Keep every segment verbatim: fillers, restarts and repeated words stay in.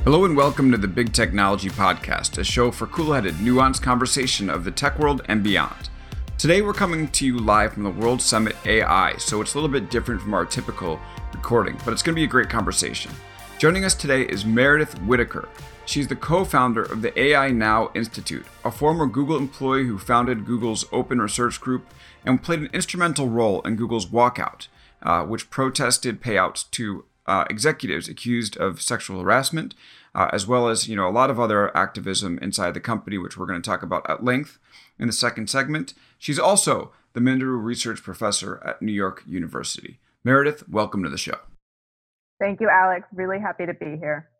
Hello and welcome to the Big Technology Podcast, a show for cool-headed, nuanced conversation of the tech world and beyond. Today we're coming to you live from the World Summit A I, so it's a little bit different from our typical recording, but it's going to be a great conversation. Joining us today is Meredith Whittaker. She's the co-founder of the A I Now Institute, a former Google employee who founded Google's Open Research Group and played an instrumental role in Google's walkout, uh, which protested payouts to uh, executives accused of sexual harassment, uh, as well as you know a lot of other activism inside the company, which we're going to talk about at length in the second segment. She's also the Minderoo Research Professor at New York University. Meredith, welcome to the show. Thank you, Alex. Really happy to be here.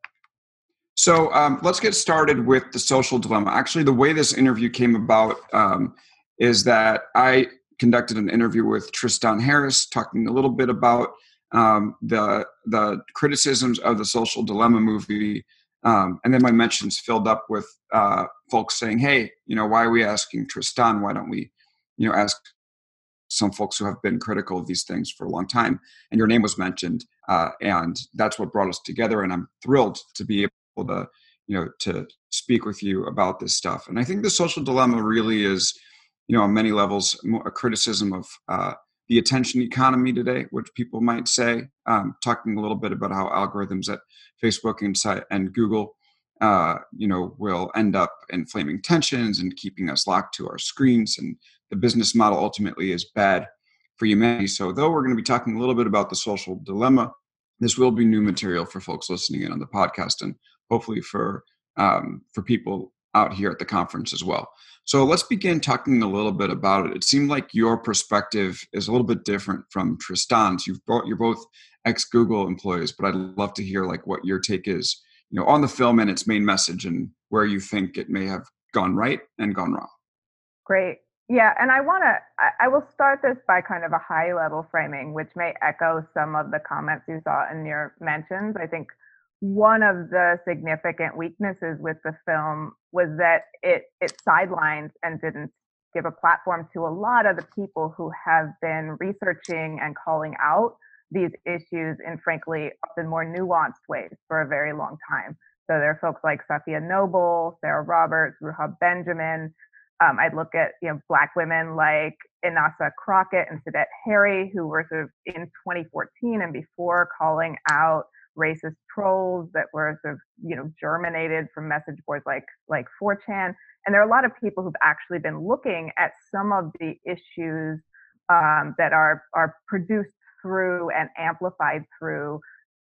So um, let's get started with the social dilemma. Actually, the way this interview came about um, is that I conducted an interview with Tristan Harris, talking a little bit about um, the the criticisms of the social dilemma movie. Um, and then my mentions filled up with uh, folks saying, hey, you know, why are we asking Tristan? Why don't we, you know, ask some folks who have been critical of these things for a long time? And your name was mentioned. Uh, and that's what brought us together. And I'm thrilled to be able to, you know, to speak with you about this stuff. And I think the social dilemma really is, you know, on many levels, a criticism of uh, the attention economy today, which people might say, um, talking a little bit about how algorithms at Facebook and, and Google, uh, you know, will end up inflaming tensions and keeping us locked to our screens. And the business model ultimately is bad for humanity. So though we're going to be talking a little bit about the social dilemma, this will be new material for folks listening in on the podcast and hopefully for um, for people out here at the conference as well. So let's begin talking a little bit about it. It seemed like your perspective is a little bit different from Tristan's. You've brought, you're both ex-Google employees, but I'd love to hear like what your take is, you know, on the film and its main message and where you think it may have gone right and gone wrong. Great. Yeah, and I want to, I, I will start this by kind of a high level framing, which may echo some of the comments you saw in your mentions. I think one of the significant weaknesses with the film was that it it sidelined and didn't give a platform to a lot of the people who have been researching and calling out these issues in frankly often more nuanced ways for a very long time. So there are folks like Safiya Noble, Sarah Roberts, Ruha Benjamin. Um, I'd look at you know Black women like Inasa Crockett and Sadet Harry, who were sort of in twenty fourteen and before calling out racist trolls that were sort of, you know, germinated from message boards like like four chan. And there are a lot of people who've actually been looking at some of the issues um, that are are produced through and amplified through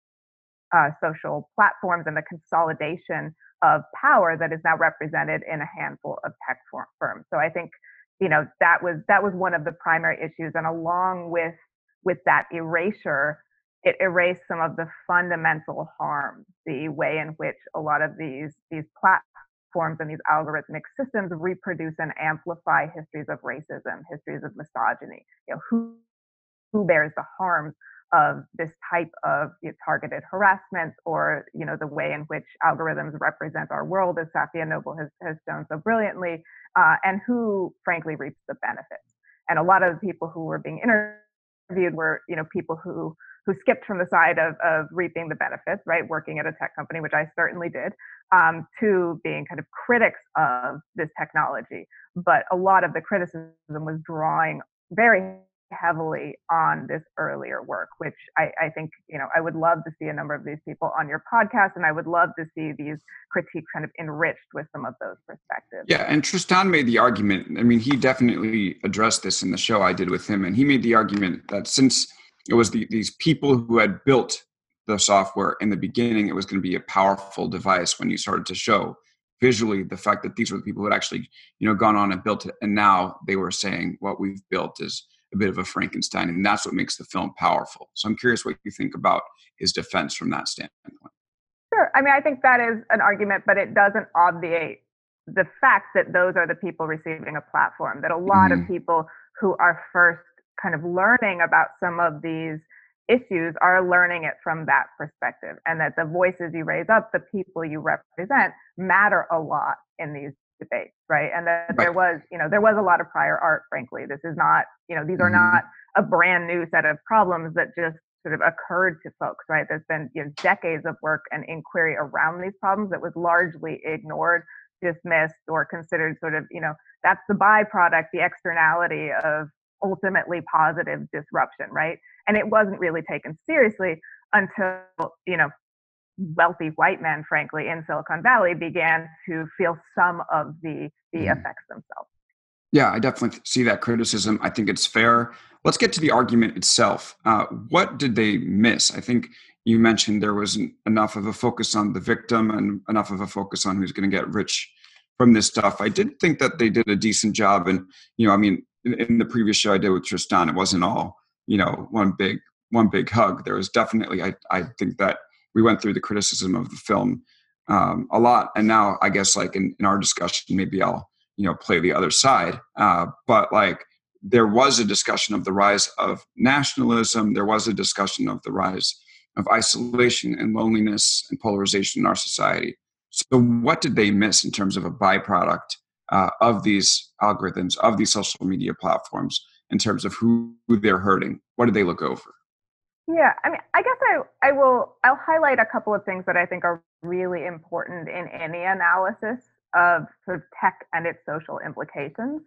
uh, social platforms and the consolidation of power that is now represented in a handful of tech firms. So I think, you know, that was that was one of the primary issues. And along with with that erasure, it erased some of the fundamental harms, the way in which a lot of these these platforms and these algorithmic systems reproduce and amplify histories of racism, histories of misogyny. You know, who who bears the harms of this type of you know, targeted harassment, or you know the way in which algorithms represent our world, as Safiya Noble has has shown so brilliantly, uh, and who frankly reaps the benefits. And a lot of the people who were being interviewed were you know people who who skipped from the side of, of reaping the benefits, right, working at a tech company, which I certainly did, um, to being kind of critics of this technology. But a lot of the criticism was drawing very heavily on this earlier work, which I, I think, you know, I would love to see a number of these people on your podcast, and I would love to see these critiques kind of enriched with some of those perspectives. Yeah, and Tristan made the argument, I mean, he definitely addressed this in the show I did with him, and he made the argument that since it was the, these people who had built the software in the beginning, it was going to be a powerful device when you started to show visually the fact that these were the people who had actually, you know, gone on and built it. And now they were saying what we've built is a bit of a Frankenstein. And that's what makes the film powerful. So I'm curious what you think about his defense from that standpoint. Sure. I mean, I think that is an argument, but it doesn't obviate the fact that those are the people receiving a platform, that a lot mm-hmm. of people who are first kind of learning about some of these issues are learning it from that perspective, and that the voices you raise up, the people you represent, matter a lot in these debates, right? And that right. there was, you know, there was a lot of prior art, frankly. This is not, you know, these are mm-hmm. not a brand new set of problems that just sort of occurred to folks, right? There's been, you know, decades of work and inquiry around these problems that was largely ignored, dismissed, or considered sort of, you know, that's the byproduct, the externality of ultimately positive disruption, right? And it wasn't really taken seriously until, you know, wealthy white men, frankly, in Silicon Valley began to feel some of the the Mhm. effects themselves. Yeah, I definitely see that criticism. I think it's fair. Let's get to the argument itself. Uh, what did they miss? I think you mentioned there wasn't enough of a focus on the victim and enough of a focus on who's going to get rich from this stuff. I did think that they did a decent job. And, you know, I mean, in, in the previous show I did with Tristan, it wasn't all, you know, one big, one big hug. There was definitely, I, I think that we went through the criticism of the film um, a lot. And now I guess like in, in our discussion, maybe I'll, you know, play the other side. Uh, but like there was a discussion of the rise of nationalism. There was a discussion of the rise of isolation and loneliness and polarization in our society. So what did they miss in terms of a byproduct uh, of these algorithms, of these social media platforms, in terms of who, who they're hurting? What did they look over? Yeah, I mean, I guess I, I will, I'll highlight a couple of things that I think are really important in any analysis of sort of tech and its social implications.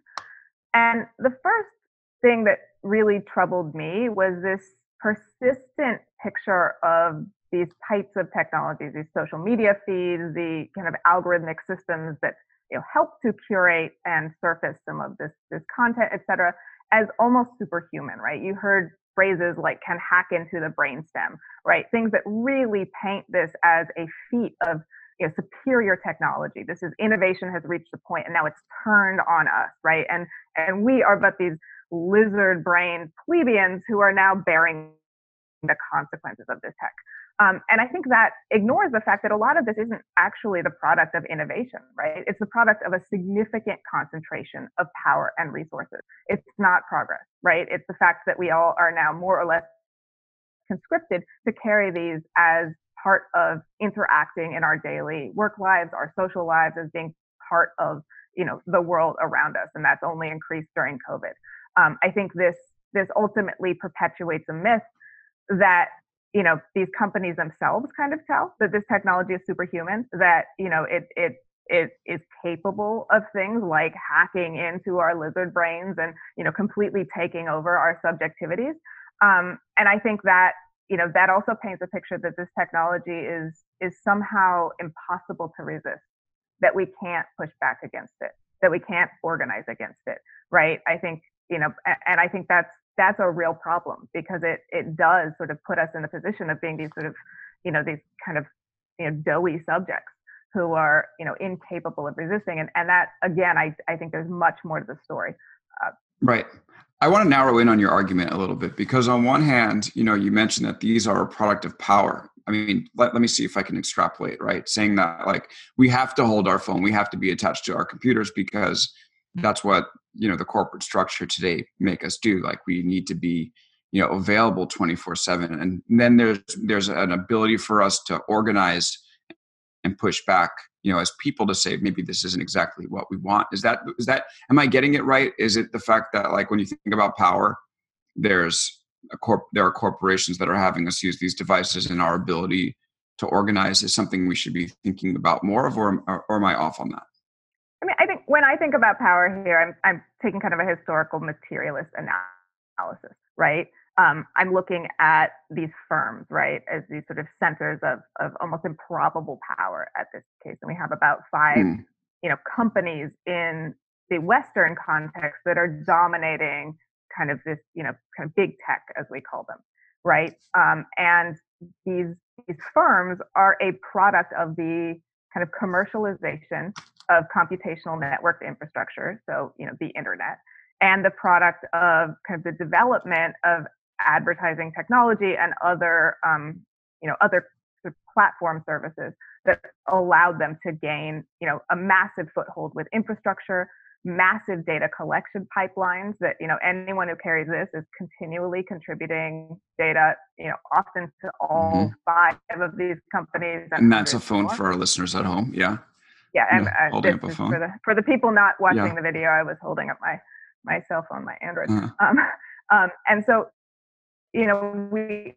And the first thing that really troubled me was this persistent picture of these types of technologies, these social media feeds, the kind of algorithmic systems that, you know, help to curate and surface some of this this content, et cetera, as almost superhuman, right? You heard phrases like can hack into the brainstem, right? Things that really paint this as a feat of, you know, superior technology. This is innovation has reached a point and now it's turned on us, right? And and we are but these lizard-brained plebeians who are now bearing the consequences of this tech. Um, and I think that ignores the fact that a lot of this isn't actually the product of innovation, right? It's the product of a significant concentration of power and resources. It's not progress, right? It's the fact that we all are now more or less conscripted to carry these as part of interacting in our daily work lives, our social lives, as being part of, you know, the world around us, and that's only increased during COVID. Um, I think this this ultimately perpetuates a myth that, you know, these companies themselves kind of tell that this technology is superhuman, that, you know, it it it is capable of things like hacking into our lizard brains and, you know, completely taking over our subjectivities. Um, and I think that, you know, that also paints a picture that this technology is is somehow impossible to resist, that we can't push back against it, that we can't organize against it, right? I think, you know, and I think that's that's a real problem, because it it does sort of put us in the position of being these sort of, you know, these kind of, you know, doughy subjects who are, you know, incapable of resisting. And and that, again, I I think there's much more to the story. Uh, Right. I want to narrow in on your argument a little bit, because on one hand, you know, you mentioned that these are a product of power. I mean, let, let me see if I can extrapolate, right? Saying that like we have to hold our phone, we have to be attached to our computers because that's what, you know, the corporate structure today make us do. Like we need to be, you know, available twenty-four seven. And then there's there's an ability for us to organize and push back, you know, as people, to say maybe this isn't exactly what we want. Is that is that am I getting it right? Is it the fact that like when you think about power, there's a corp there are corporations that are having us use these devices, and our ability to organize is something we should be thinking about more of, or, or, or am I off on that? I mean, I think when I think about power here, I'm I'm taking kind of a historical materialist analysis, right? Um, I'm looking at these firms, right, as these sort of centers of of almost improbable power at this case, and we have about five, Mm. you know, companies in the Western context that are dominating kind of this, you know, kind of big tech, as we call them, right? Um, and these these firms are a product of the kind of commercialization of computational networked infrastructure, so, you know, the internet, and the product of kind of the development of advertising technology and other, um, you know, other sort of platform services that allowed them to gain, you know, a massive foothold with infrastructure, massive data collection pipelines that, you know, anyone who carries this is continually contributing data, you know, often to all Hmm. five of these companies and And that's a hundreds phone more. for our listeners at home. Yeah. Yeah, and Yeah. uh, Holding this up a is for phone. the for the people not watching Yeah. the video. I was holding up my my cell phone, my Android. Uh, Um, um, and so, you know, we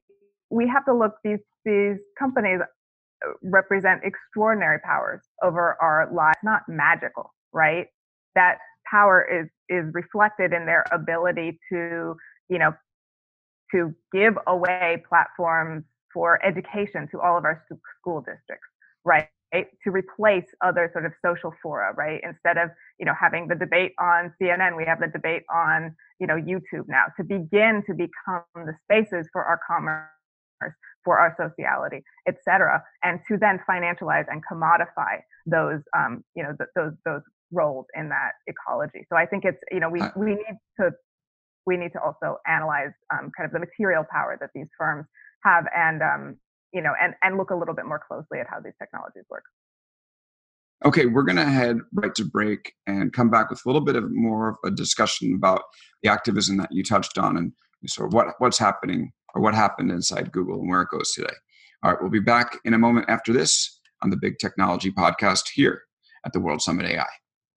we have to look, these these companies represent extraordinary powers over our lives, not magical, right? That power is is reflected in their ability to, you know, to give away platforms for education to all of our school districts, right? To replace other sort of social fora, right? Instead of, you know, having the debate on C N N, we have the debate on, you know, YouTube now, to begin to become the spaces for our commerce, for our sociality, et cetera, and to then financialize and commodify those, um, you know, th- those those roles in that ecology. So I think it's, you know, we Uh, we need to we need to also analyze um, kind of the material power that these firms have, and um, you know, and and look a little bit more closely at how these technologies work. Okay, we're going to head right to break and come back with a little bit of more of a discussion about the activism that you touched on and sort of what, what's happening or what happened inside Google and where it goes today. All right, we'll be back in a moment after this on the Big Technology Podcast here at the World Summit A I.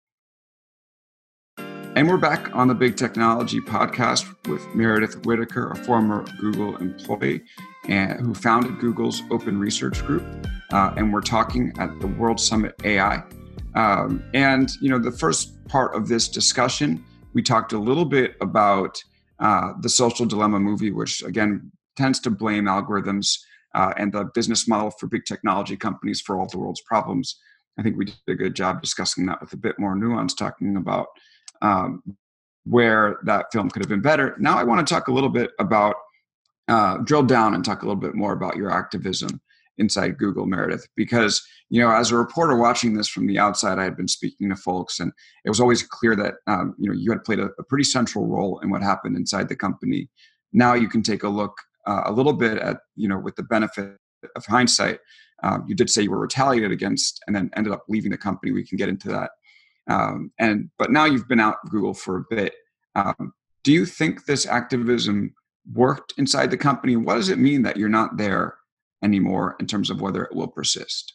And we're back on the Big Technology Podcast with Meredith Whittaker, a former Google employee and who founded Google's Open Research Group. Uh, and we're talking at the World Summit A I. Um, and, you know, the first part of this discussion, we talked a little bit about uh, the Social Dilemma movie, which, again, tends to blame algorithms uh, and the business model for big technology companies for all the world's problems. I think we did a good job discussing that with a bit more nuance, talking about um, where that film could have been better. Now I want to talk a little bit about, uh, drill down and talk a little bit more about your activism inside Google, Meredith, because, you know, as a reporter watching this from the outside, I had been speaking to folks, and it was always clear that, um, you know, you had played a, a pretty central role in what happened inside the company. Now you can take a look uh, a little bit at, you know, with the benefit of hindsight. Um, you did say you were retaliated against and then ended up leaving the company. We can get into that. Um, and but now you've been out of Google for a bit. Um, do you think this activism worked inside the company? What does it mean that you're not there anymore in terms of whether it will persist?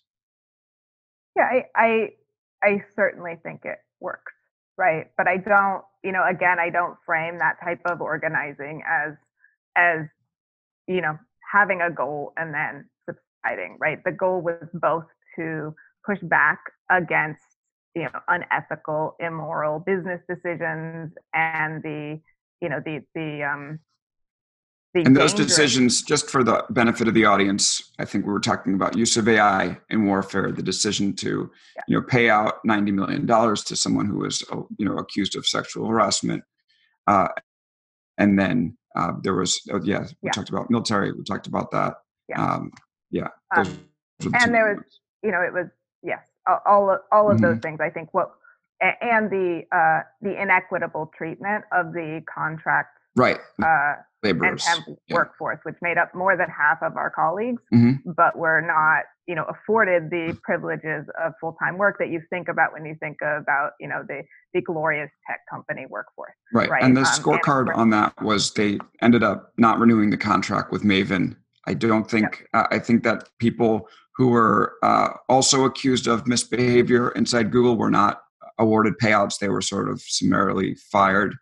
Yeah, I, I I certainly think it works, right? But I don't, you know, again, I don't frame that type of organizing as as you know, having a goal and then subsiding, right? The goal was both to push back against, you know, unethical, immoral business decisions and the, you know, the the um the And those dangerous. decisions, just for the benefit of the audience, I think we were talking about use of A I in warfare, the decision to, Yeah, you know, pay out ninety million dollars to someone who was, uh, you know, accused of sexual harassment. Uh, and then uh, there was, uh, yeah, we yeah, talked about military, we talked about that. yeah. Um, yeah, those Um, are the two and there main was, ones. you know, it was, yes, a- all of, all of those Hmm. things. I think what a- and the uh, the inequitable treatment of the contract Right, uh, and laborers. temp Yeah. workforce, which made up more than half of our colleagues, Hmm. but were not, you know, afforded the privileges of full-time work that you think about when you think about, you know, the the glorious tech company workforce, Right. right? And the Um, and scorecard on that was they ended up not renewing the contract with Maven. I don't yeah, think, uh, I think that people who were uh, also accused of misbehavior inside Google were not awarded payouts. They were sort of summarily fired.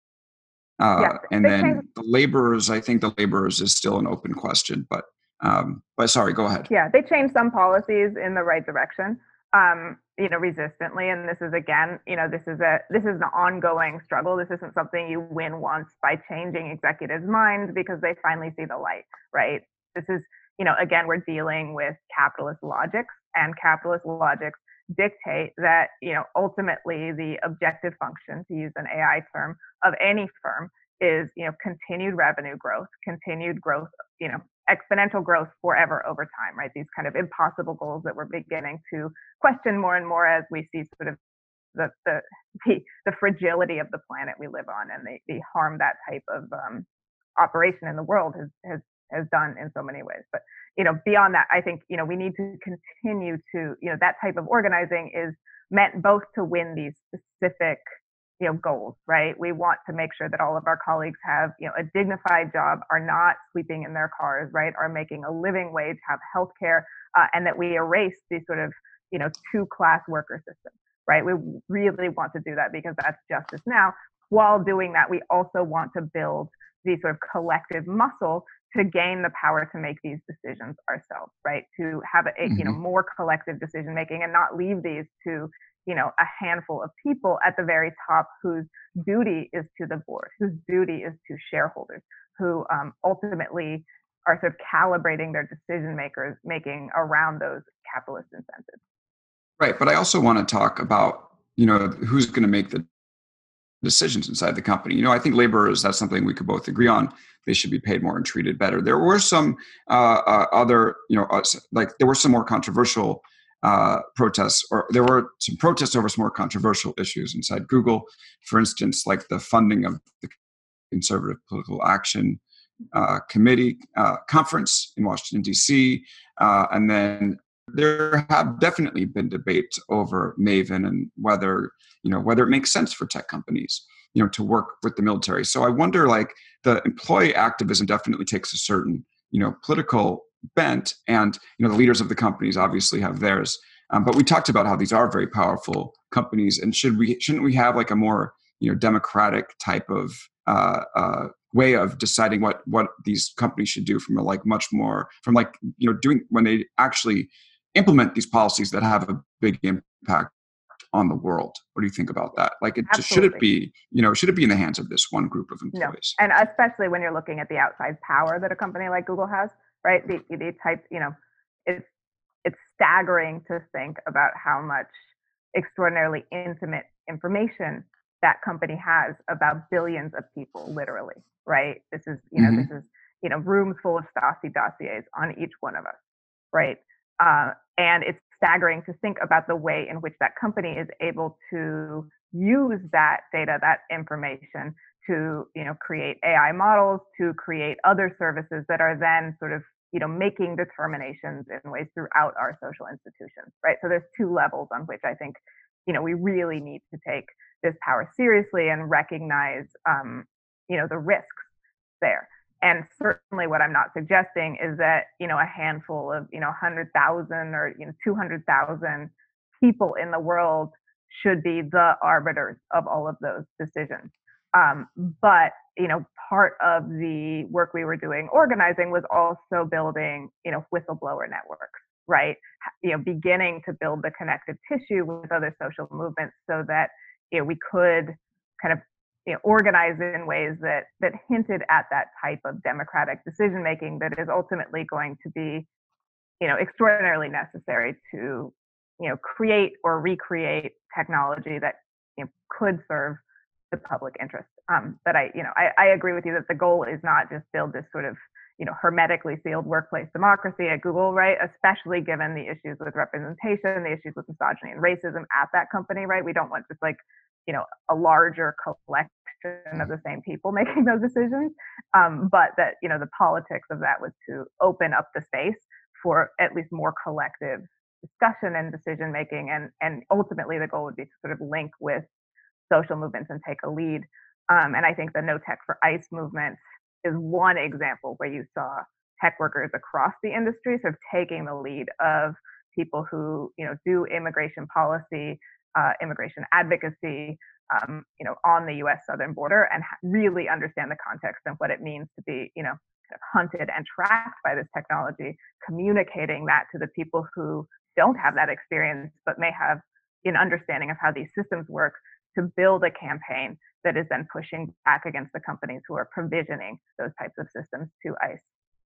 yes, Uh, and they changed. then the laborers, I think the laborers is still an open question, but, um, but sorry, go ahead. Yeah, they changed some policies in the right direction, um, you know, resistantly. And this is again, you know, this is a this is an ongoing struggle. This isn't something you win once by changing executives' minds because they finally see the light, right? This is, you know, again, we're dealing with capitalist logics, and capitalist logics dictate that, you know, ultimately the objective function, to use an A I term, of any firm is, you know, continued revenue growth, continued growth, you know, exponential growth forever over time, right? These kind of impossible goals that we're beginning to question more and more as we see sort of the the the, the fragility of the planet we live on and the, the harm that type of um, operation in the world has has has done in so many ways. But you know, beyond that, I think you know we need to continue to you know that type of organizing is meant both to win these specific you know goals, right? We want to make sure that all of our colleagues have you know a dignified job, are not sleeping in their cars, right? Are making a living wage, have health care, uh, and that we erase these sort of you know two class worker system, right? We really want to do that because that's justice now. while doing that, we also want to build the sort of collective muscle to gain the power to make these decisions ourselves, right? To have a, you know, Mm-hmm. more collective decision making and not leave these to, you know, a handful of people at the very top whose duty is to the board, whose duty is to shareholders, who um, ultimately are sort of calibrating their decision makers making around those capitalist incentives. Right, but I also want to talk about, you know, who's going to make the decisions inside the company. You know, I think laborers, that's something we could both agree on. They should be paid more and treated better. There were some uh, uh, other, you know, uh, like there were some more controversial uh, protests, or there were some protests over some more controversial issues inside Google. For instance, like the funding of the Conservative Political Action uh, Committee uh, conference in Washington, D C. Uh, and then there have definitely been debates over Maven and whether, you know, whether it makes sense for tech companies, you know, to work with the military. So I wonder, like, the employee activism definitely takes a certain, you know, political bent, and, you know, the leaders of the companies obviously have theirs. Um, but we talked about how these are very powerful companies, and should we shouldn't we have like a more, you know, democratic type of uh, uh, way of deciding what what these companies should do from a like much more from like, you know, doing when they actually implement these policies that have a big impact on the world. What do you think about that? Like, it just, should it Absolutely. be, you know, should it be in the hands of this one group of No. employees? And especially when you're looking at the outside power that a company like Google has, right? The, the type, you know, it's, it's staggering to think about how much extraordinarily intimate information that company has about billions of people, literally, right? This is, you know, Mm-hmm. this is, you know, rooms full of Stasi dossiers on each one of us, right? Uh, and it's staggering to think about the way in which that company is able to use that data, that information, to, you know, create A I models, to create other services that are then sort of, you know, making determinations in ways throughout our social institutions, right? So there's two levels on which I think, you know, we really need to take this power seriously and recognize, um, you know, the risks there. And certainly what I'm not suggesting is that, you know, a handful of, you know, one hundred thousand or, you know, two hundred thousand people in the world should be the arbiters of all of those decisions. Um, but, you know, part of the work we were doing organizing was also building, you know, whistleblower networks, right? You know, beginning to build the connective tissue with other social movements so that, you know, we could kind of, you know, organize in ways that that hinted at that type of democratic decision making that is ultimately going to be, you know, extraordinarily necessary to, you know, create or recreate technology that, you know, could serve the public interest. Um, but I, you know, I, I agree with you that the goal is not just build this sort of, you know, hermetically sealed workplace democracy at Google, right? Especially given the issues with representation, the issues with misogyny and racism at that company, right? We don't want just like, you know, a larger collection of the same people making those decisions. Um, but that, you know, the politics of that was to open up the space for at least more collective discussion and decision making. And, and ultimately the goal would be to sort of link with social movements and take a lead. Um, and I think the No Tech for ICE movement is one example where you saw tech workers across the industry sort of taking the lead of people who, you know, do immigration policy, uh, immigration advocacy, um, you know, on the U S southern border, and really understand the context and what it means to be, you know, kind of hunted and tracked by this technology, communicating that to the people who don't have that experience but may have an understanding of how these systems work, to build a campaign that is then pushing back against the companies who are provisioning those types of systems to ICE.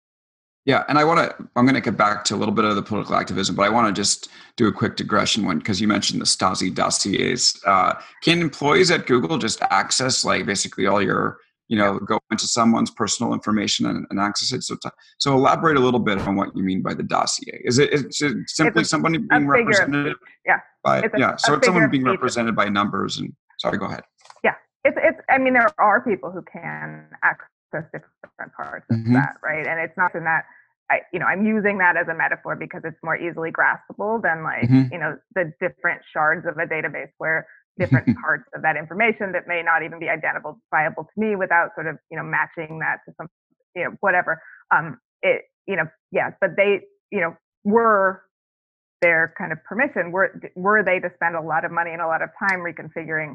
Yeah, and I want to. I'm going to get back to a little bit of the political activism, but I want to just do a quick digression one because you mentioned the Stasi dossiers. Uh, can employees at Google just access like basically all your, you know, go into someone's personal information and, and access it? So, to, so elaborate a little bit on what you mean by the dossier. Is it, is it simply It's a, somebody a being figure of represented speech. Yeah, by? it's a, Yeah, so a it's figure someone of being speech. represented by numbers and. Sorry, go ahead. Yeah, it's it's. I mean, there are people who can access different parts of Mm-hmm. that, right? And it's not in that. I, you know, I'm using that as a metaphor because it's more easily graspable than like, Mm-hmm. you know, the different shards of a database where different parts of that information that may not even be identifiable to me without sort of, you know, matching that to some, you know, whatever. Um, it, you know, yeah, but they, you know, were their kind of permission, were were they to spend a lot of money and a lot of time reconfiguring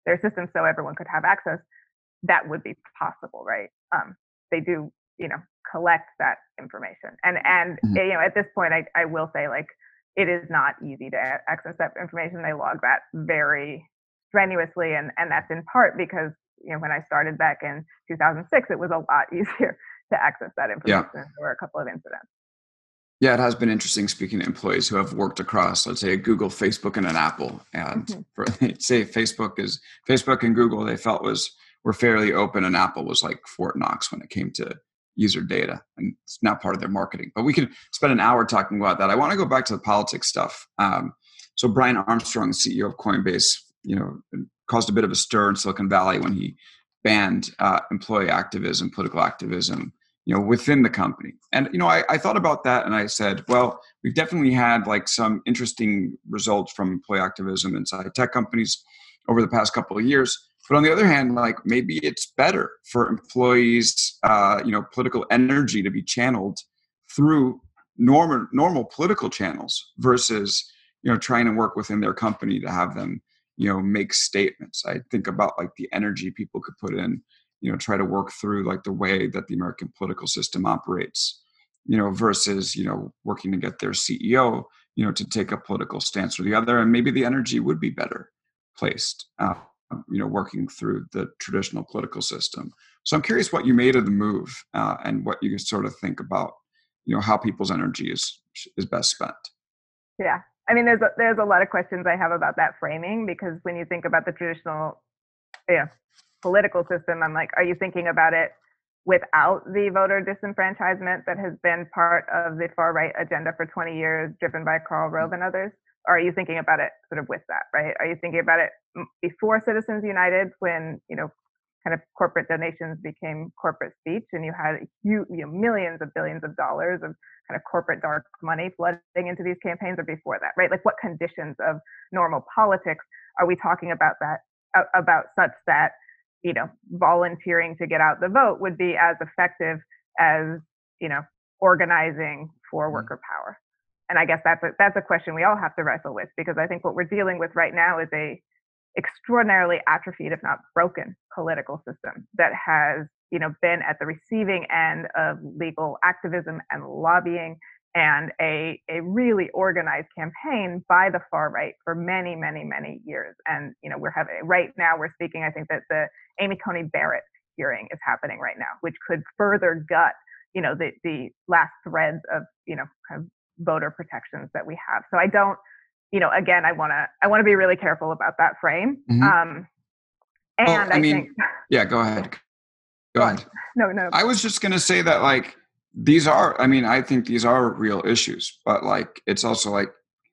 their system so everyone could have access, that would be possible, right? Um, they do, you know, collect that information. And, and Mhm. you know, at this point, I, I will say, like, it is not easy to access that information. They log that very strenuously. And, and that's in part because, you know, when I started back in two thousand six, it was a lot easier to access that Yeah. information. There were a couple of incidents. Yeah, it has been interesting speaking to employees who have worked across, let's say, a Google, Facebook, and an Apple. And Mm-hmm. for say Facebook is Facebook and Google, they felt was were fairly open, and Apple was like Fort Knox when it came to user data, and it's not part of their marketing. But we could spend an hour talking about that. I want to go back to the politics stuff. Um, so Brian Armstrong, the C E O of Coinbase, you know, caused a bit of a stir in Silicon Valley when he banned uh, employee activism, political activism, you know, within the company. And, you know, I, I thought about that and I said, well, we've definitely had like some interesting results from employee activism inside tech companies over the past couple of years. But on the other hand, like maybe it's better for employees, uh, you know, political energy to be channeled through normal, normal political channels versus, you know, trying to work within their company to have them, you know, make statements. I think about like the energy people could put in, you know, try to work through like the way that the American political system operates, you know, versus, you know, working to get their C E O, you know, to take a political stance or the other. And maybe the energy would be better placed, uh, you know, working through the traditional political system. So I'm curious what you made of the move uh, and what you sort of think about, you know, how people's energy is is best spent. Yeah. I mean, there's a, there's a lot of questions I have about that framing, because when you think about the traditional, yeah, political system, I'm like, are you thinking about it without the voter disenfranchisement that has been part of the far right agenda for twenty years, driven by Karl Rove and others? Or are you thinking about it sort of with that, right? Are you thinking about it before Citizens United, when, you know, kind of corporate donations became corporate speech, and you had you, you know, millions of billions of dollars of kind of corporate dark money flooding into these campaigns, or before that, right? Like, what conditions of normal politics are we talking about that about such that, you know, volunteering to get out the vote would be as effective as, you know, organizing for worker power? And I guess that's a, that's a question we all have to wrestle with, because I think what we're dealing with right now is a extraordinarily atrophied, if not broken, political system that has, you know, been at the receiving end of legal activism and lobbying and a a really organized campaign by the far right for many, many, many years. And, you know, we're having right now we're speaking, I think that the Amy Coney Barrett hearing is happening right now, which could further gut, you know, the the last threads of, you know, kind of voter protections that we have. So I don't, you know, again, I want to I want to be really careful about that frame. Mm-hmm. Um, Well, and I I mean, think, yeah, go ahead. Go go ahead. on. No, no. I was just going to say that, like, these are, I mean, I think these are real issues, but like, it's also like,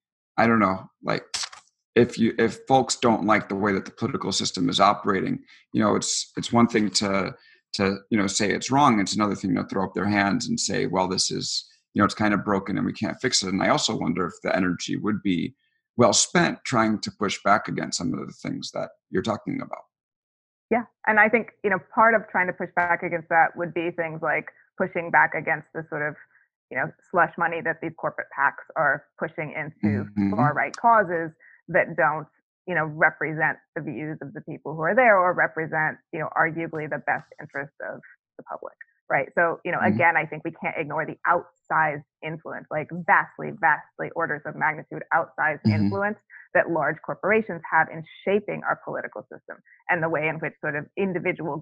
I don't know, like, if you, if folks don't like the way that the political system is operating, you know, it's, it's one thing to, to, you know, say it's wrong. It's another thing to throw up their hands and say, well, this is, you know, it's kind of broken and we can't fix it. And I also wonder if the energy would be well spent trying to push back against some of the things that you're talking about. Yeah. And I think, you know, part of trying to push back against that would be things like pushing back against the sort of, you know, slush money that these corporate PACs are pushing into Mm-hmm. far right causes that don't, you know, represent the views of the people who are there, or represent, you know, arguably the best interest of the public. Right. So, you know, Mm-hmm. again, I think we can't ignore the outsized influence, like vastly, vastly orders of magnitude outsized Mm-hmm. influence that large corporations have in shaping our political system, and the way in which sort of individual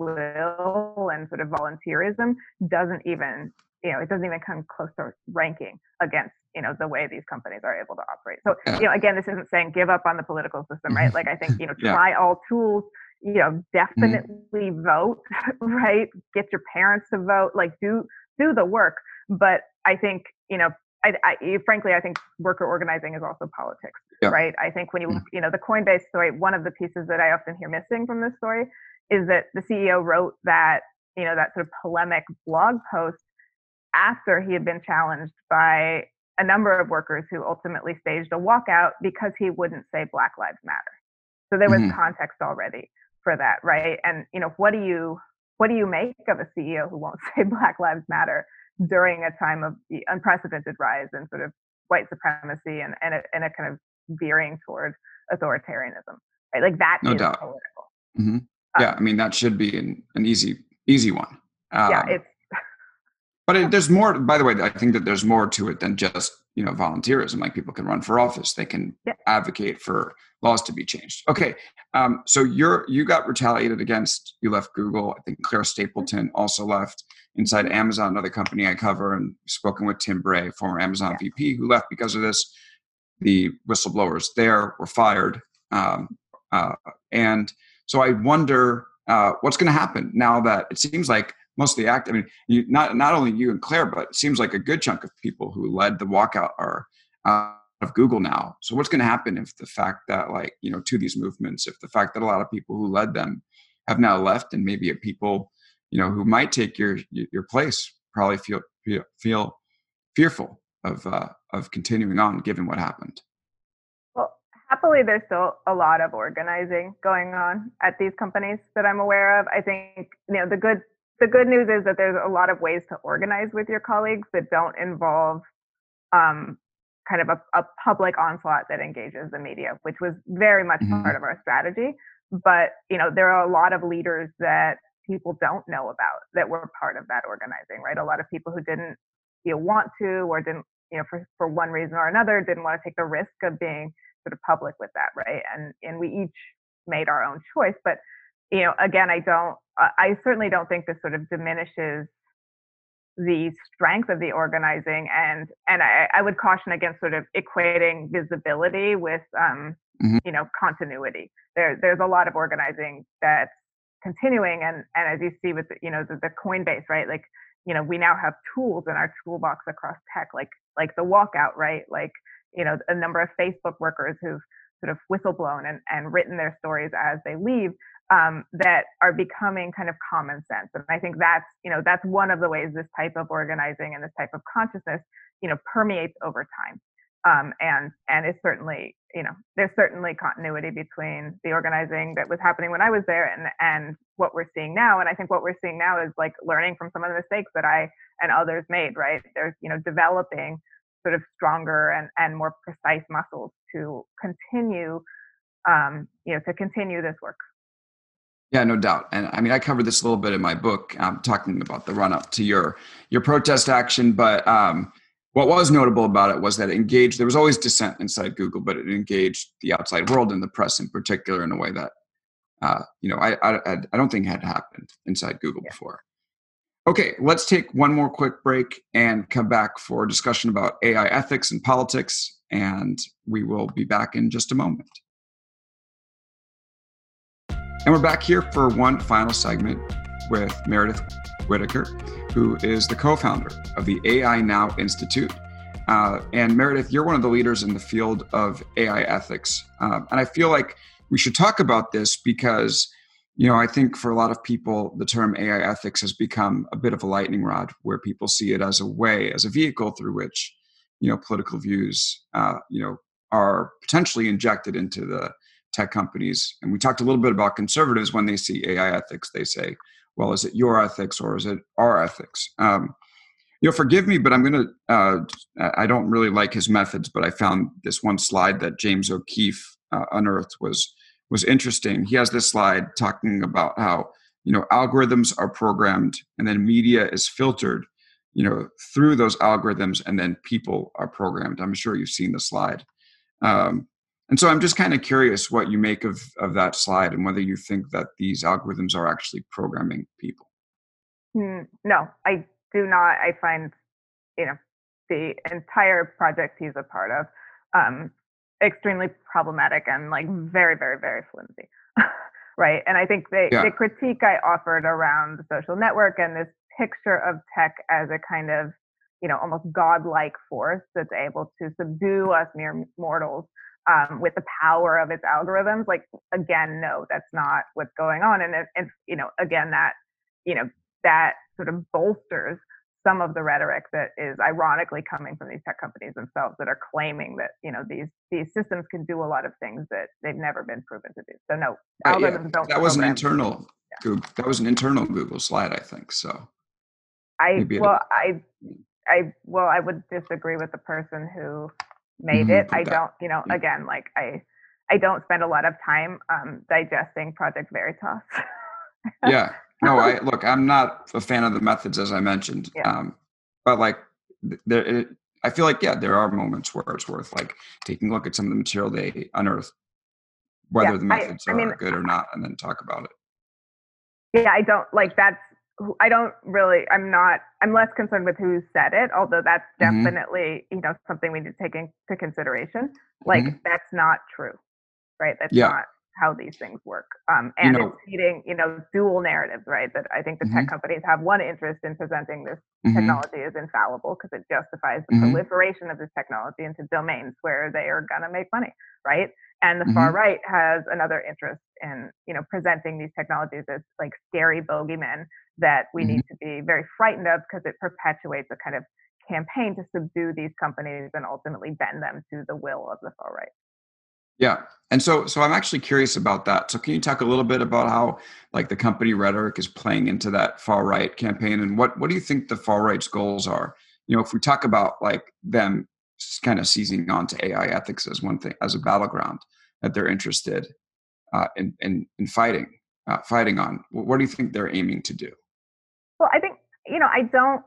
goodwill and sort of volunteerism doesn't even, you know, it doesn't even come close to ranking against, you know, the way these companies are able to operate. So, Yeah. you know, again, this isn't saying give up on the political system, right? Like, I think, you know, Yeah. try all tools, you know, definitely Mm-hmm. vote, right? Get your parents to vote, like do, do the work. But I think, you know, I, I, frankly, I think worker organizing is also politics, Yeah. right? I think when you look, you know, the Coinbase story, one of the pieces that I often hear missing from this story is that the C E O wrote that, you know, that sort of polemic blog post after he had been challenged by a number of workers who ultimately staged a walkout because he wouldn't say Black Lives Matter. So there was Mm-hmm. context already for that, right? And, you know, what do you what do you make of a C E O who won't say Black Lives Matter during a time of the unprecedented rise in sort of white supremacy and, and, a, and a kind of veering toward authoritarianism? right? Like that No is doubt. political. Hmm. Yeah, I Um, mean that should be an, an easy easy one. yeah, Um, it's but it, there's more. By the way, I think that there's more to it than just you know volunteerism. Like people can run for office, they can yeah, advocate for laws to be changed. Okay, um, so you're you got retaliated against. You left Google. I think Claire Stapleton also left. Inside mhm, Amazon, another company I cover, and spoken with Tim Bray, former Amazon yeah. V P, who left because of this. The whistleblowers there were fired. Um, uh, and so I wonder uh, what's going to happen now that it seems like most of the act, I mean, you, not, not only you and Claire, but it seems like a good chunk of people who led the walkout are out of Google now. So what's going to happen if the fact that like, you know, to these movements, if the fact that a lot of people who led them have now left and maybe people, you know, who might take your, your place probably feel, feel, feel fearful of, uh, of continuing on given what happened. Well, happily, there's still a lot of organizing going on at these companies that I'm aware of. I think you know the good the good news is that there's a lot of ways to organize with your colleagues that don't involve um, kind of a, a public onslaught that engages the media, which was very much Mm-hmm. part of our strategy. But you know, there are a lot of leaders that people don't know about that were part of that organizing, right? A lot of people who didn't you know want to or didn't you know for for one reason or another didn't want to take the risk of being sort of public with that, right? And and we each made our own choice, but you know, again, I don't, I certainly don't think this sort of diminishes the strength of the organizing, and and I, I would caution against sort of equating visibility with um, Mm-hmm. you know continuity. There there's a lot of organizing that's continuing, and and as you see with the, you know the, the Coinbase, right? Like you know we now have tools in our toolbox across tech, like like the walkout, right? Like you know a number of Facebook workers who've sort of whistleblown and and written their stories as they leave, um, that are becoming kind of common sense. And I think that's, you know, that's one of the ways this type of organizing and this type of consciousness, you know, permeates over time. Um, and and it's certainly, you know, there's certainly continuity between the organizing that was happening when I was there and and what we're seeing now. And I think what we're seeing now is like learning from some of the mistakes that I and others made. Right? There's, you know, developing sort of stronger and and more precise muscles to continue, um, you know, to continue this work. Yeah, no doubt. And I mean, I covered this a little bit in my book, um, talking about the run up to your your protest action. But um, what was notable about it was that it engaged. There was always dissent inside Google, but it engaged the outside world and the press in particular in a way that uh, you know I, I I don't think had happened inside Google Yeah. before. Okay, let's take one more quick break and come back for a discussion about A I ethics and politics. And we will be back in just a moment. And we're back here for one final segment with Meredith Whittaker, who is the co-founder of the A I Now Institute. Uh, and Meredith, you're one of the leaders in the field of A I ethics. Um, and I feel like we should talk about this because, you know, I think for a lot of people, the term A I ethics has become a bit of a lightning rod where people see it as a way, as a vehicle through which, you know, political views, uh, you know, are potentially injected into the tech companies. And we talked a little bit about conservatives. When they see A I ethics, they say, well, is it your ethics or is it our ethics? Um, you know, forgive me, but I'm going to, uh, I don't really like his methods, but I found this one slide that James O'Keefe uh, unearthed was, was interesting. He has this slide talking about how, you know, algorithms are programmed and then media is filtered, you know, through those algorithms, and then people are programmed. I'm sure you've seen the slide. Um, and so I'm just kind of curious what you make of, of that slide and whether you think that these algorithms are actually programming people. Mm, no, I do not. I find, you know, the entire project he's a part of um, extremely problematic and like very, very, very flimsy. Right. And I think the, Yeah. the critique I offered around the social network and this picture of tech as a kind of, you know, almost godlike force that's able to subdue us mere mortals, um, with the power of its algorithms. Like, again, no, that's not what's going on. And, it, and you know, again, that, you know, that sort of bolsters some of the rhetoric that is ironically coming from these tech companies themselves that are claiming that you know these these systems can do a lot of things that they've never been proven to do. So no, Right, yeah, algorithms don't that was an program. internal Yeah. Google, that was an internal Google slide, I think. So I maybe it well I I well I would disagree with the person who made mm-hmm, it. put I that. don't, you know, Yeah. again, like I I don't spend a lot of time um, digesting Project Veritas. Yeah. No, I look, I'm not a fan of the methods as I mentioned. Yeah. Um, but like there, it, I feel like, yeah, there are moments where it's worth like taking a look at some of the material they unearth, Yeah. whether the I, methods I mean, are good or not, and then talk about it. yeah, I don't like that's, I don't really, I'm not, I'm less concerned with who said it, although that's Mm-hmm. definitely, you know, something we need to take into consideration. Like, Mm-hmm. that's not true, right? That's Yeah. not how these things work. Um, You and it's know, feeding, you know, dual narratives, right? That I think the tech mm-hmm. companies have one interest in presenting this Mm-hmm. technology as infallible because it justifies the Mm-hmm. proliferation of this technology into domains where they are going to make money, right? And the far Mm-hmm. right has another interest in, you know, presenting these technologies as like scary bogeymen that we Mm-hmm. need to be very frightened of because it perpetuates a kind of campaign to subdue these companies and ultimately bend them to the will of the far right. Yeah. And so so I'm actually curious about that. So can you talk a little bit about how like the company rhetoric is playing into that far right campaign, and what what do you think the far right's goals are? You know, if we talk about like them kind of seizing on to A I ethics as one thing, as a battleground that they're interested uh, in, in in fighting uh, fighting on, what do you think they're aiming to do? Well, I think, you know, I don't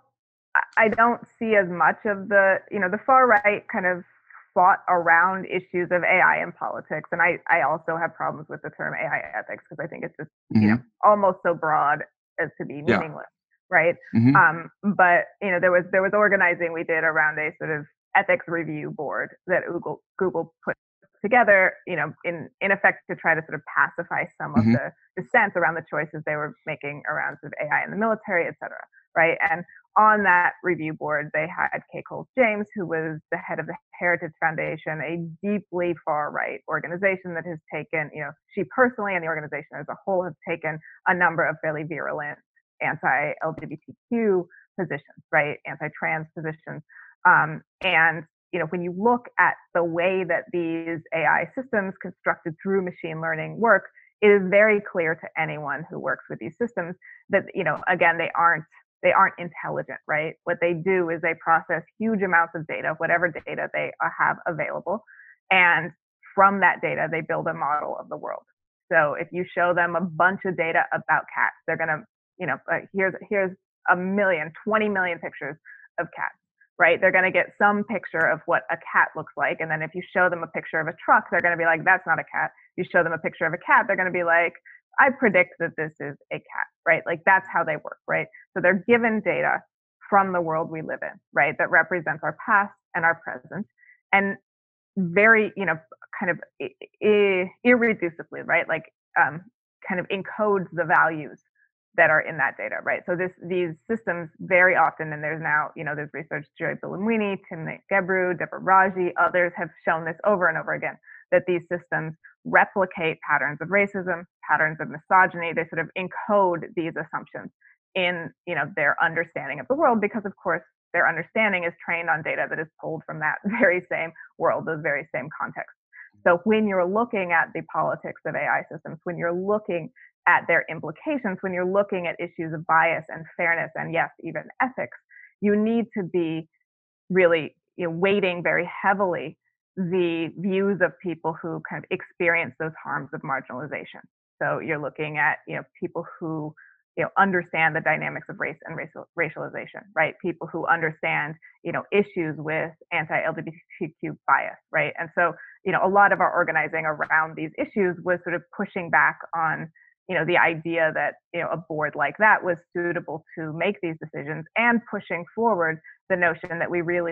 I don't see as much of the, you know, the far right kind of fought around issues of A I in politics. And I, I also have problems with the term A I ethics because I think it's just, you know, Hmm. almost so broad as to be Yeah. meaningless. Right. Hmm. Um, but, you know, there was, there was organizing we did around a sort of ethics review board that Google, Google put together, you know, in, in effect to try to sort of pacify some of Hmm. the dissent around the choices they were making around sort of A I in the military, et cetera. Right. And on that review board, they had Kay Coles James, who was the head of the Heritage Foundation, a deeply far right organization that has taken, you know, she personally and the organization as a whole have taken a number of fairly virulent anti L G B T Q positions, right? Anti trans positions. Um, and, you know, when you look at the way that these A I systems constructed through machine learning work, it is very clear to anyone who works with these systems that, you know, again, they aren't they aren't intelligent, right? What they do is they process huge amounts of data, whatever data they have available. And from that data, they build a model of the world. So if you show them a bunch of data about cats, they're going to, you know, uh, here's, here's a million, twenty million pictures of cats, right? They're going to get some picture of what a cat looks like. And then if you show them a picture of a truck, they're going to be like, that's not a cat. You show them a picture of a cat, they're going to be like, I predict that this is a cat, right? Like that's how they work, right? So they're given data from the world we live in, right? That represents our past and our present. And very, you know, kind of irreducibly, right? Like um, kind of encodes the values that are in that data, right? So this these systems very often, and there's now, you know, there's research, Joy Buolamwini, Timnit Gebru, Deborah Raji, others have shown this over and over again, that these systems replicate patterns of racism, patterns of misogyny. They sort of encode these assumptions in, you know, their understanding of the world, because of course their understanding is trained on data that is pulled from that very same world, those very same contexts. So when you're looking at the politics of A I systems, when you're looking at their implications, when you're looking at issues of bias and fairness and yes, even ethics, you need to be really, you know, weighting very heavily the views of people who kind of experience those harms of marginalization. So you're looking at, you know, people who, you know, understand the dynamics of race and racial, racialization, right? People who understand, you know, issues with anti-L G B T Q bias, right? And so, you know, a lot of our organizing around these issues was sort of pushing back on, you know, the idea that, you know, a board like that was suitable to make these decisions, and pushing forward the notion that we really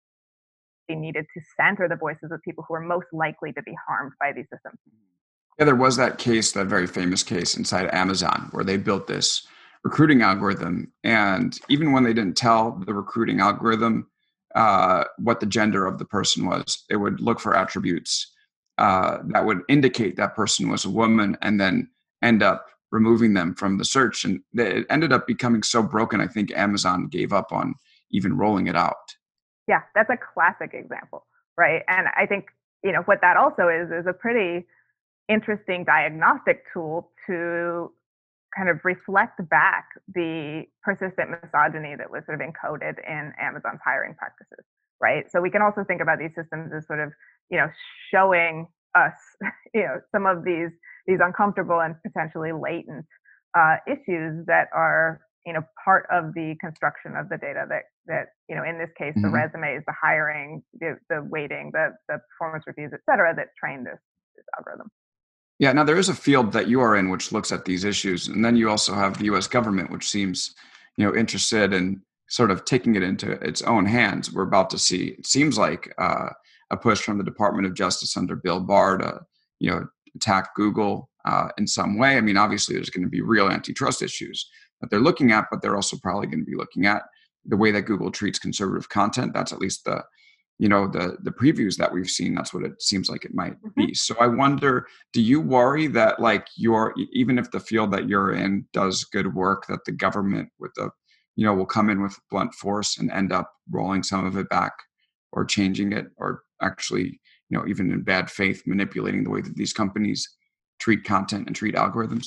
needed to center the voices of people who are most likely to be harmed by these systems. Yeah, there was that case, that very famous case inside Amazon, where they built this recruiting algorithm. And even when they didn't tell the recruiting algorithm uh, what the gender of the person was, it would look for attributes uh, that would indicate that person was a woman, and then end up removing them from the search. And it ended up becoming so broken, I think Amazon gave up on even rolling it out. Yeah, that's a classic example, right? And I think, you know, what that also is is a pretty interesting diagnostic tool to kind of reflect back the persistent misogyny that was sort of encoded in Amazon's hiring practices, right? So we can also think about these systems as sort of, you know, showing us, you know, some of these these uncomfortable and potentially latent uh, issues that are, you know, part of the construction of the data that that you know, in this case, the Hmm. resumes, the hiring, the, the weighting, the the performance reviews, et cetera, that train this this algorithm. Yeah, now there is a field that you are in which looks at these issues, and then you also have the U S government, which seems, you know, interested in sort of taking it into its own hands. We're about to see, it seems like, uh, a push from the Department of Justice under Bill Barr to, you know, attack Google uh, in some way. I mean, obviously, there's going to be real antitrust issues that they're looking at, but they're also probably going to be looking at the way that Google treats conservative content. That's at least the you know the the previews that we've seen. That's what it seems like it might Hmm. be. So I wonder, do you worry that, like, you're e- even if the field that you're in does good work, that the government with the you know will come in with blunt force and end up rolling some of it back or changing it, or actually, you know even in bad faith, manipulating the way that these companies treat content and treat algorithms?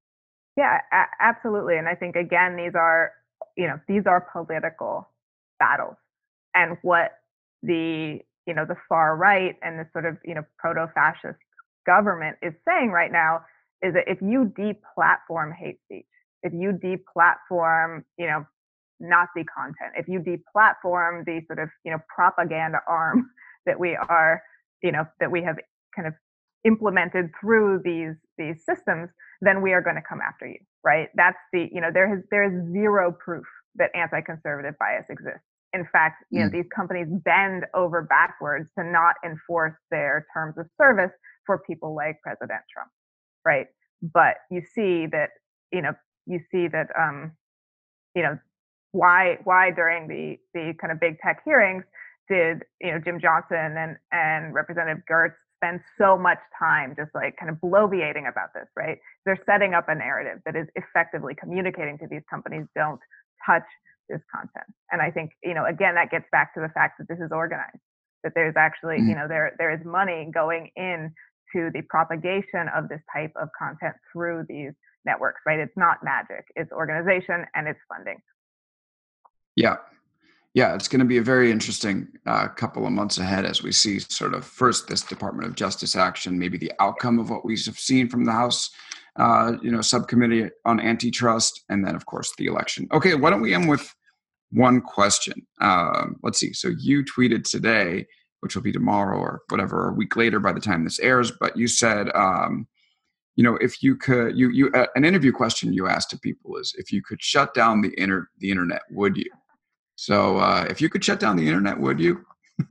Yeah, a- absolutely. And I think again, these are, you know, these are political battles. And what the, you know, the far right and the sort of, you know, proto-fascist government is saying right now is that if you deplatform hate speech, if you deplatform, you know, Nazi content, if you deplatform the sort of, you know, propaganda arm that we are, you know, that we have kind of implemented through these these systems, then we are going to come after you, right? That's the, you know, there has there is zero proof that anti-conservative bias exists. In fact, you know, Mm. these companies bend over backwards to not enforce their terms of service for people like President Trump, right? But you see that, you know, you see that, um, you know, why why during the the kind of big tech hearings did, you know, Jim Johnson and and Representative Gertz spend so much time just like kind of bloviating about this, right? They're setting up a narrative that is effectively communicating to these companies, don't touch this content. And I think, you know, again, that gets back to the fact that this is organized, that there's actually, you Mm. know, there there is money going in to the propagation of this type of content through these networks, right? It's not magic, it's organization and it's funding. Yeah. Yeah, it's going to be a very interesting uh, couple of months ahead as we see sort of first this Department of Justice action, maybe the outcome of what we have seen from the House, uh, you know, subcommittee on antitrust, and then of course the election. Okay, why don't we end with one question? Um, let's see. So you tweeted today, which will be tomorrow or whatever, a week later by the time this airs. But you said, um, you know, if you could, you you uh, an interview question you asked to people is, if you could shut down the inter the internet, would you? So uh, if you could shut down the internet, would you?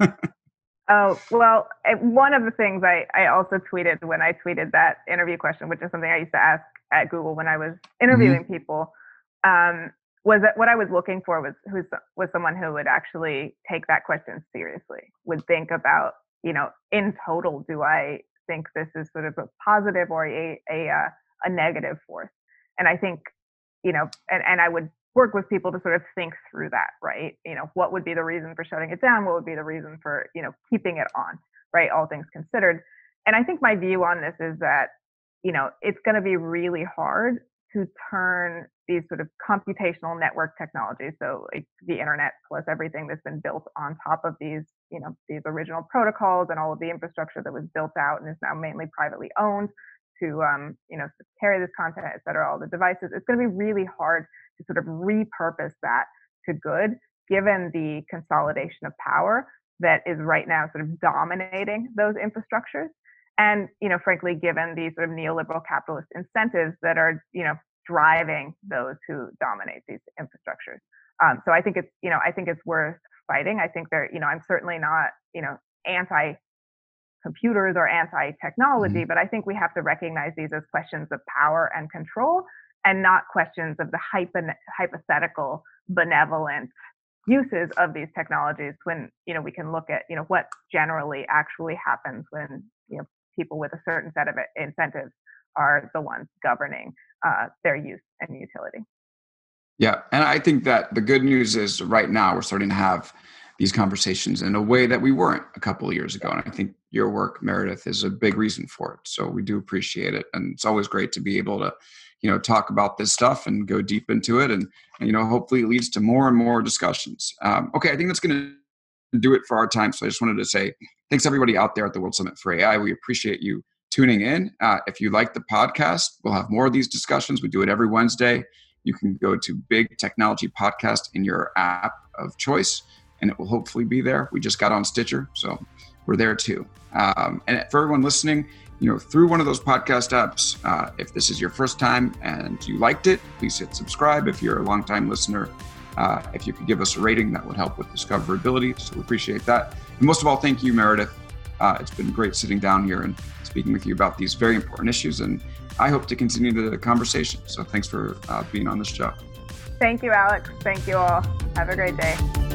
Oh, well, eh, one of the things I, I also tweeted when I tweeted that interview question, which is something I used to ask at Google when I was interviewing Hmm. people, um, was that what I was looking for was who's was someone who would actually take that question seriously, would think about, you know, in total, do I think this is sort of a positive or a a, uh, a negative force? And I think, you know, and, and I would work with people to sort of think through that, right? You know, what would be the reason for shutting it down? What would be the reason for, you know, keeping it on, right? All things considered. And I think my view on this is that, you know, it's going to be really hard to turn these sort of computational network technologies, so like the internet plus everything that's been built on top of these, you know, these original protocols and all of the infrastructure that was built out and is now mainly privately owned to, um, you know, to carry this content, et cetera, all the devices. It's going to be really hard to sort of repurpose that to good, given the consolidation of power that is right now sort of dominating those infrastructures. And, you know, frankly, given the sort of neoliberal capitalist incentives that are, you know, driving those who dominate these infrastructures. Um, so I think it's, you know, I think it's worth fighting. I think there, you know, I'm certainly not, you know, anti computers or Hmm. anti-technology, but I think we have to recognize these as questions of power and control and not questions of the hypo- hypothetical benevolent uses of these technologies when, you know, we can look at, you know, what generally actually happens when, you know, people with a certain set of incentives are the ones governing uh, their use and utility. Yeah, and I think that the good news is right now we're starting to have these conversations in a way that we weren't a couple of years ago, and I think your work, Meredith, is a big reason for it. So we do appreciate it, and it's always great to be able to, you know, talk about this stuff and go deep into it, and, and you know, hopefully it leads to more and more discussions. Um, okay, I think that's going to do it for our time. So I just wanted to say thanks everybody out there at the World Summit for A I. We appreciate you tuning in. Uh, if you like the podcast, we'll have more of these discussions. We do it every Wednesday. You can go to Big Technology Podcast in your app of choice, and it will hopefully be there. We just got on Stitcher, so we're there too. Um, and for everyone listening, you know, through one of those podcast apps, uh, if this is your first time and you liked it, please hit subscribe. If you're a longtime listener, uh, if you could give us a rating, that would help with discoverability. So we appreciate that. And most of all, thank you, Meredith. Uh, it's been great sitting down here and speaking with you about these very important issues. And I hope to continue the conversation. So thanks for uh, being on this show. Thank you, Alex. Thank you all. Have a great day.